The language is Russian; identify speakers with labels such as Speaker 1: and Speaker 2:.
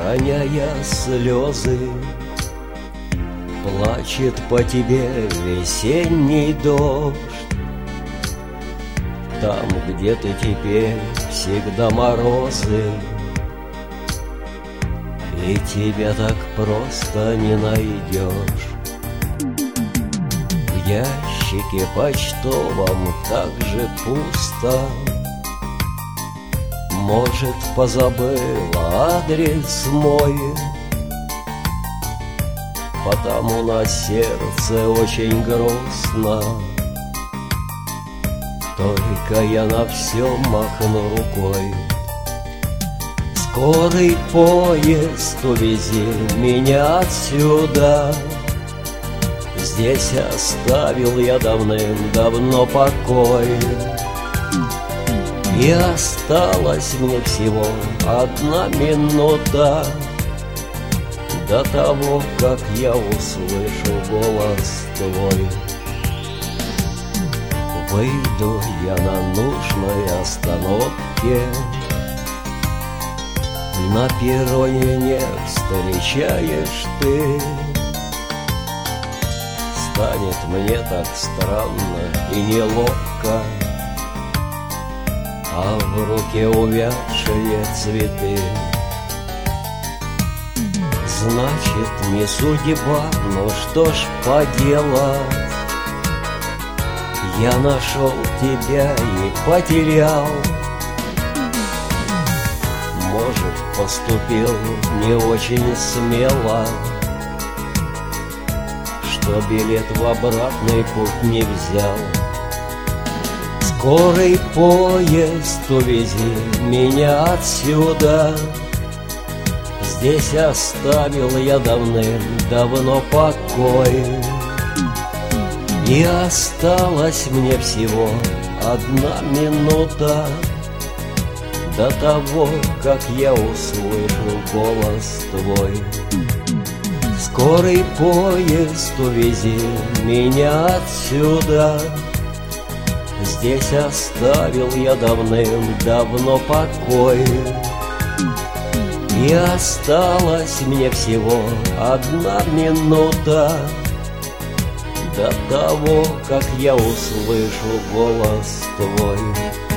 Speaker 1: роняя слезы, плачет по тебе весенний дождь. Там, где ты теперь, всегда морозы, и тебя так просто не найдешь. В ящике почтовом так же пусто. Может, позабыла адрес мой, потому на сердце очень грустно. Только я на все махну рукой. Скорый поезд, увези меня отсюда. Здесь оставил я давным-давно покой. И осталась мне всего 1 минута до того, как я услышу голос твой. Выйду я на нужной остановке, на перроне не встречаешь ты. Станет мне так странно и неловко, а в руке увядшие цветы. Значит, не судьба, но что ж поделать? Я нашел тебя и потерял. Может, поступил не очень смело, что билет в обратный путь не взял. Скорый поезд, увези меня отсюда. Здесь оставил я давным-давно покой. И осталась мне всего 1 минута до того, как я услышу голос твой. Скорый поезд, увези меня отсюда. Здесь оставил я давным-давно покой. И осталась мне всего 1 минута до того, как я услышу голос твой.